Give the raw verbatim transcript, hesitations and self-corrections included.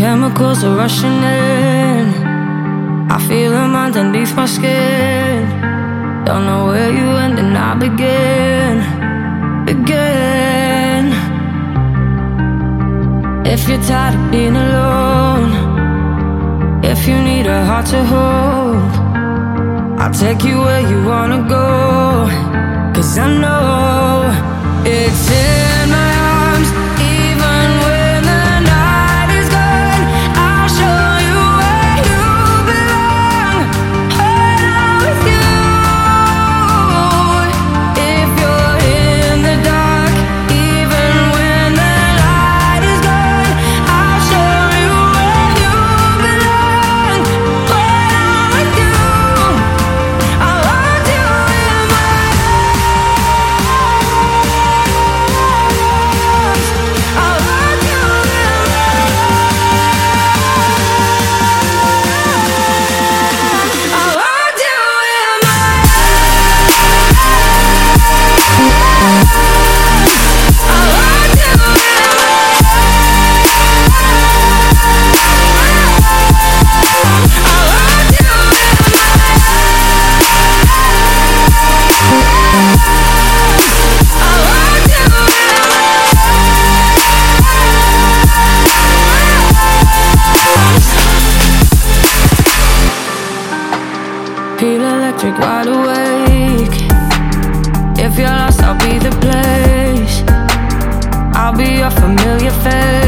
chemicals are rushing in. I feel them underneath my skin. Don't know where you end and I begin, begin. If you're tired of being alone, if you need a heart to hold, I'll take you where you wanna go. Cause I know it's in my arms. Even when the night is gone, I'll show you where you belong. When I'm with you. If you're in the dark, even when the light is gone, I'll show you where you belong. When I'm with you, I'll hold you in my arms. I'll hold you in my I'll hold you in my I'll hold you feel electric, wide awake. If you're lost, I'll be the place. I'll be your familiar face.